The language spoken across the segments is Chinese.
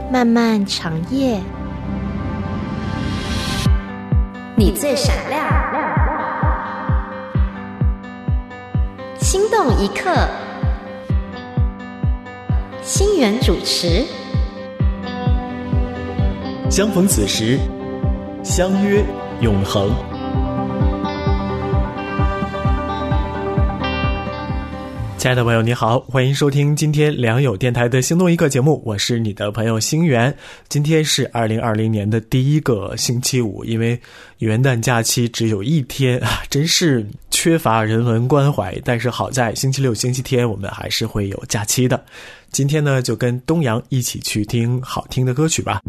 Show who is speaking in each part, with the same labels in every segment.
Speaker 1: 漫漫长夜，你最闪亮，心动一刻，星源主持。
Speaker 2: 相逢此时，相约永恒。亲爱的朋友你好，欢迎收听今天良友电台的心动一刻节目，我是你的朋友星源。今天是2020年的第一个星期五，因为元旦假期只有一天啊，真是缺乏人文关怀，但是好在星期六星期天我们还是会有假期的。今天呢，就跟东阳一起去听好听的歌曲吧。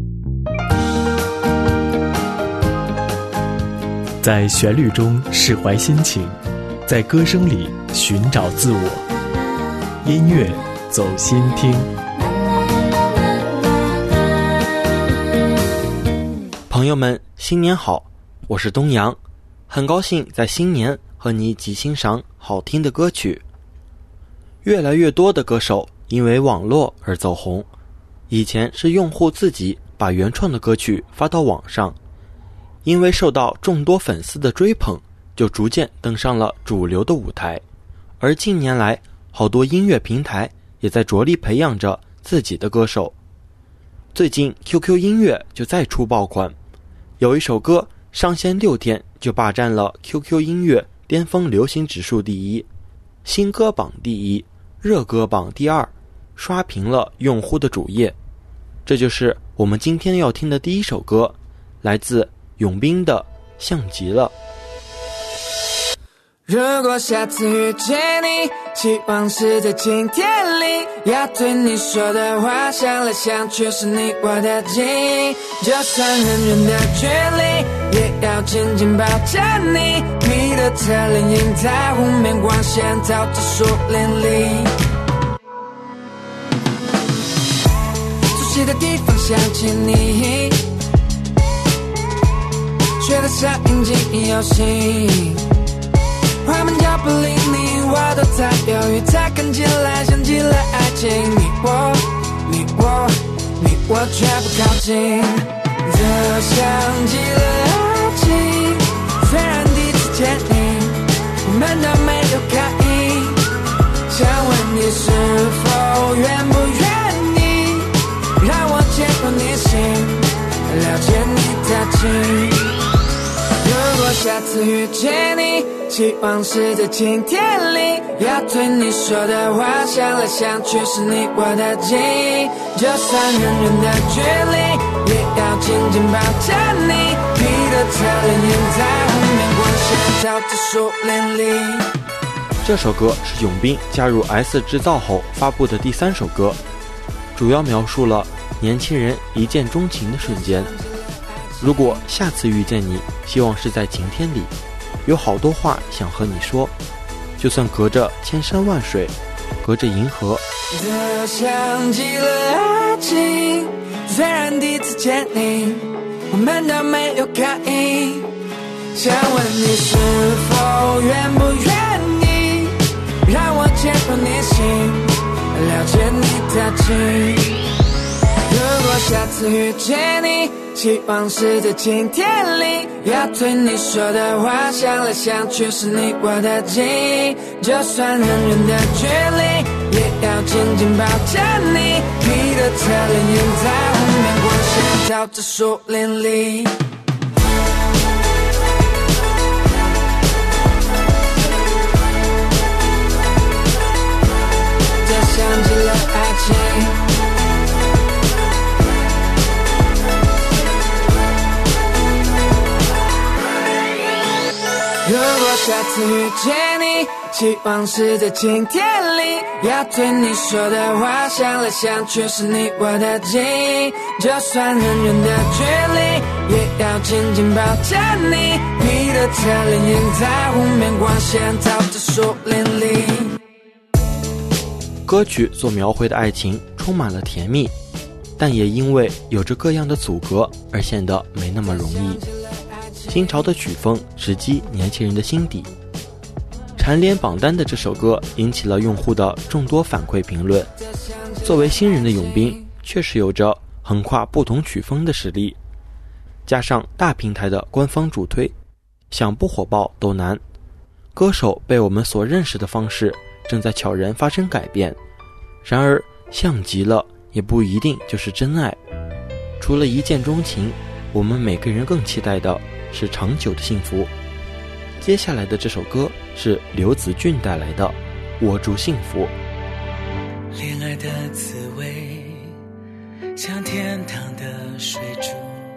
Speaker 2: 在旋律中释怀心情，在歌声里寻找自我，音乐走心听。
Speaker 3: 朋友们，新年好，我是东阳，很高兴在新年和你一起欣赏好听的歌曲。越来越多的歌手因为网络而走红，以前是用户自己把原创的歌曲发到网上，因为受到众多粉丝的追捧，就逐渐登上了主流的舞台。而近年来，好多音乐平台也在着力培养着自己的歌手。最近 QQ 音乐就再出爆款，有一首歌上线6天就霸占了 QQ 音乐巅峰流行指数第一，新歌榜第一，热歌榜第二，刷屏了用户的主页。这就是我们今天要听的第一首歌，来自永斌的《像极了》。
Speaker 4: 如果下次遇见你，希望是在晴天里，要对你说的话想来想去是你我的记忆，就算很远的距离也要紧紧抱着你，你的侧脸映在湖面光线照着树林里，熟悉的地方想起你，觉得像引进游戏，快门脚步离你我都在犹豫，才看起来像极了爱情，你我却不靠近，这像极了爱情，虽然第一次见你我们都没有开意，想问你是否愿不愿意让我接入你心，了解你的情。如果下次遇见你，希望是在晴天里，要对你说的话想来想去是你我的记忆，就算很远的距离也要紧紧抱着你，你的侧脸映在湖面光线照着树林里。
Speaker 3: 这首歌是永斌加入 S 制造后发布的第3首歌，主要描述了年轻人一见钟情的瞬间。如果下次遇见你，希望是在晴天里，有好多话想和你说，就算隔着千山万水，隔着银河。
Speaker 4: 这像极了爱情，虽然第一次见你我们都没有开意，想问你是否愿不愿意让我接入你心，了解你的情。如果下次遇见你，希望是在晴天里，要对你说的话想来想去是你我的记忆，就算很远的距离也要紧紧抱着你，你的侧脸映在湖面光线照着树林里，这像极了爱情。如果下次遇见你，希望是在晴天里，要对你说的话想来想去是你我的记忆，就算很远的距离也要紧紧抱着你，你的侧脸映在湖面光线照着树林里。
Speaker 3: 歌曲所描绘的爱情充满了甜蜜，但也因为有着各样的阻隔而显得没那么容易。新潮的曲风直击年轻人的心底，蝉联榜单的这首歌引起了用户的众多反馈评论。作为新人的永斌确实有着横跨不同曲风的实力，加上大平台的官方主推，想不火爆都难。歌手被我们所认识的方式正在悄然发生改变，然而像极了也不一定就是真爱。除了一见钟情，我们每个人更期待的是长久的幸福。接下来的这首歌是刘子俊带来的《握住幸福》。
Speaker 4: 恋爱的滋味像天堂的水珠，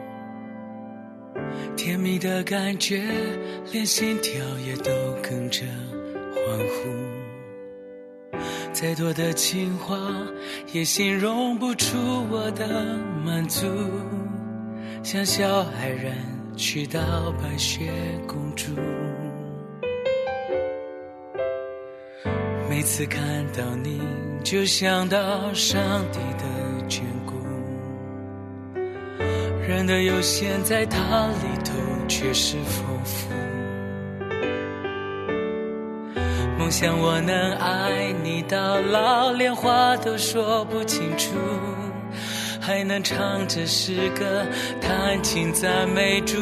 Speaker 4: 甜蜜的感觉连心跳也都跟着欢呼，再多的情话也形容不出我的满足，像小矮人娶到白雪公主。每次看到你就想到上帝的眷顾，人的有限在它里头却是丰富，梦想我能爱你到老，连话都说不清楚，还能唱着诗歌弹琴赞美主。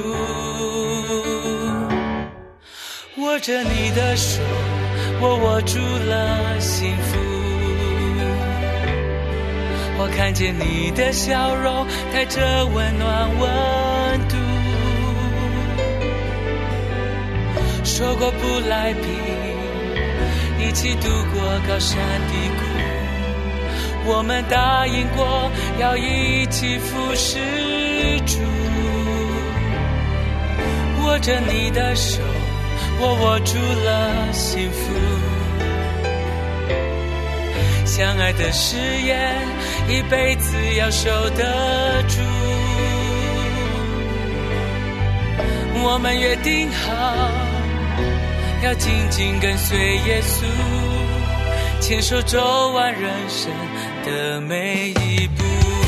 Speaker 4: 握着你的手，我握住了幸福，我看见你的笑容带着温暖温度，说过不来平，一起度过高山低谷，我们答应过要一起服侍主。握着你的手，我握住了幸福，相爱的誓言一辈子要守得住，我们约定好要紧紧跟随耶稣，牵手走完人生的每一步。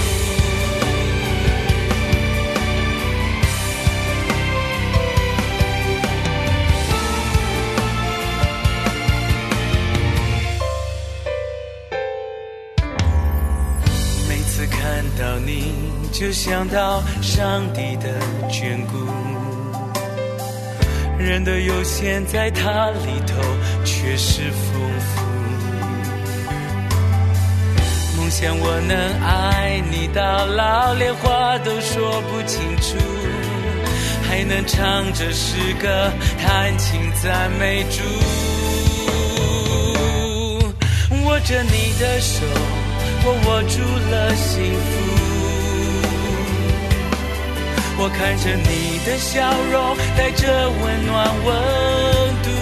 Speaker 4: 每次看到你就想到上帝的眷顾，人的有限在它里头却是丰富，梦想我能爱你到老，连话都说不清楚，还能唱着诗歌弹琴赞美主。握着你的手，我握住了幸福，我看着你的笑容带着温暖温度，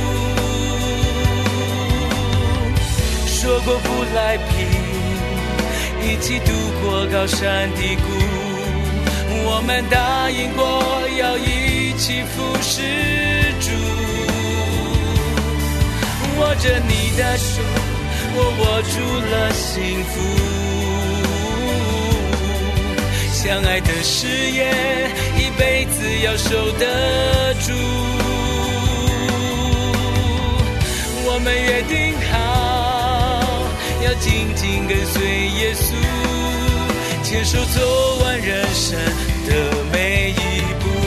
Speaker 4: 说过不来平，一起度过高山低谷，我们答应过要一起服侍主。握着你的手，我握住了幸福，相爱的誓言一辈子要守得住，我们约定好要紧紧跟随耶稣，牵手走完人生的每一步。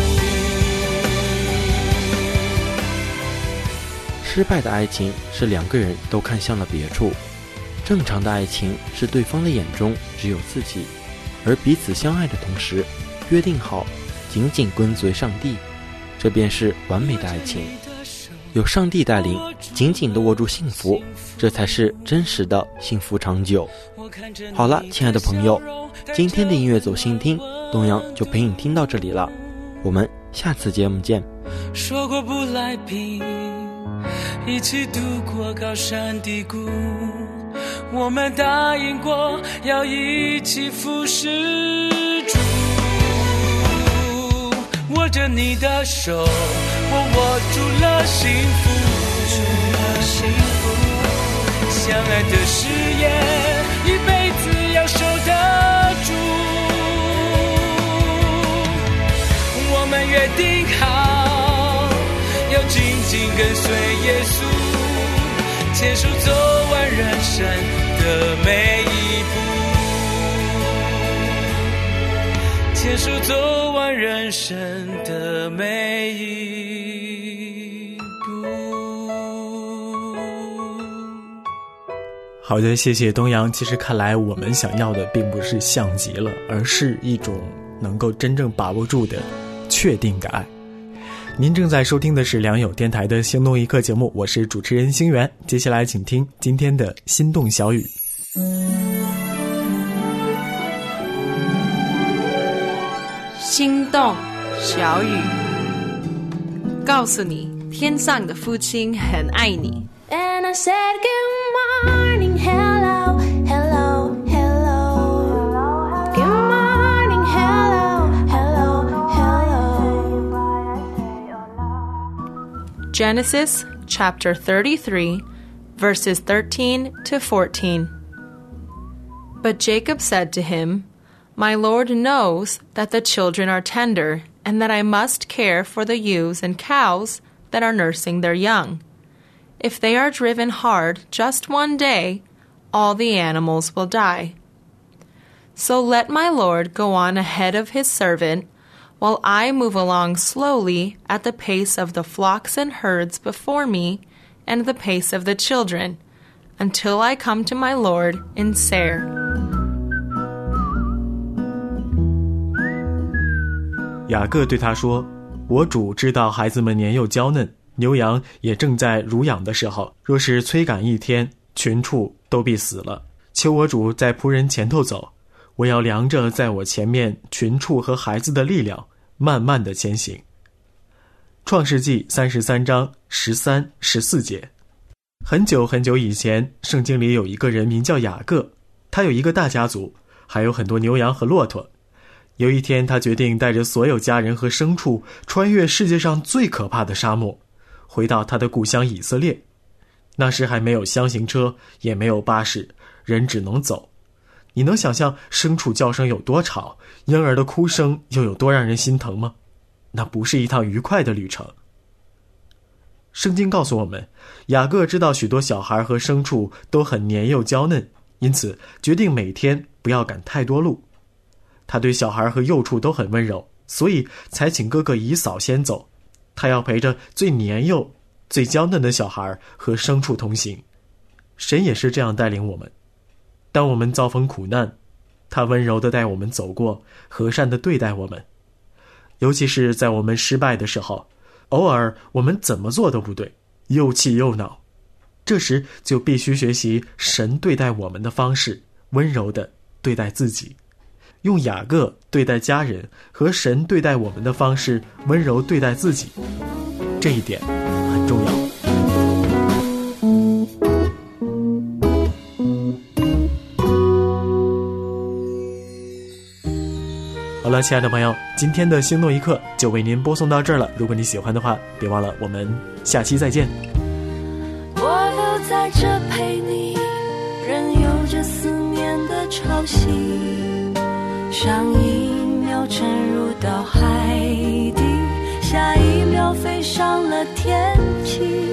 Speaker 3: 失败的爱情是两个人都看向了别处，正常的爱情是对方的眼中只有自己，而彼此相爱的同时约定好紧紧跟随上帝，这便是完美的爱情。有上帝带领，紧紧地握住幸福，这才是真实的幸福长久。好了，亲爱的朋友，今天的音乐走心听，东阳就陪你听到这里了，我们下次节目见。
Speaker 4: 说过不来平，一起度过高山低谷，我们答应过要一起服侍主。握着你的手，我握住了幸福，相爱的誓言一辈子要守得住，我们约定好要紧紧跟随耶稣，牵手走完人生的每一步。 牵手走完人生的每一步。
Speaker 2: 好的，谢谢东阳。其实看来我们想要的并不是像极了，而是一种能够真正把握住的确定感。您正在收听的是良友电台的心动一刻节目，我是主持人星源。接下来请听今天的心动小语。
Speaker 5: 心动小语，告诉你天上的父亲很爱你。
Speaker 6: And I said good morning, hello, hello, hello. Good morning, hello, hello, hello.
Speaker 5: Genesis chapter 33, verses 13 to 14. But Jacob said to him, My Lord knows that the children are tender, and that I must care for the ewes and cows that are nursing their young. If they are driven hard just one day, all the animals will die. So let my Lord go on ahead of his servant, while I move along slowly at the pace of the flocks and herds before me, and the pace of the children, until I come to my Lord in Seir.
Speaker 2: 雅各对他说，我主知道孩子们年幼娇嫩，牛羊也正在乳养的时候，若是催赶一天，群畜都必死了。求我主在仆人前头走，我要量着在我前面群畜和孩子的力量，慢慢地前行。创世纪33章13、14节。很久很久以前，圣经里有一个人名叫雅各，他有一个大家族，还有很多牛羊和骆驼。有一天，他决定带着所有家人和牲畜穿越世界上最可怕的沙漠，回到他的故乡以色列。那时还没有箱型车，也没有巴士，人只能走。你能想象牲畜叫声有多吵，婴儿的哭声又有多让人心疼吗？那不是一趟愉快的旅程。圣经告诉我们，雅各知道许多小孩和牲畜都很年幼娇嫩，因此决定每天不要赶太多路。他对小孩和幼畜都很温柔，所以才请哥哥以扫先走。他要陪着最年幼、最娇嫩的小孩和牲畜同行。神也是这样带领我们。当我们遭逢苦难，他温柔地带我们走过，和善地对待我们。尤其是在我们失败的时候，偶尔我们怎么做都不对，又气又恼，这时就必须学习神对待我们的方式，温柔地对待自己。用雅各对待家人和神对待我们的方式温柔对待自己，这一点很重要。好了，亲爱的朋友，今天的心动一刻就为您播送到这儿了。如果你喜欢的话，别忘了我们下期再见。
Speaker 6: 我留在这陪你，任由这思念的潮汐，上一秒沉入到海底，下一秒飞上了天际。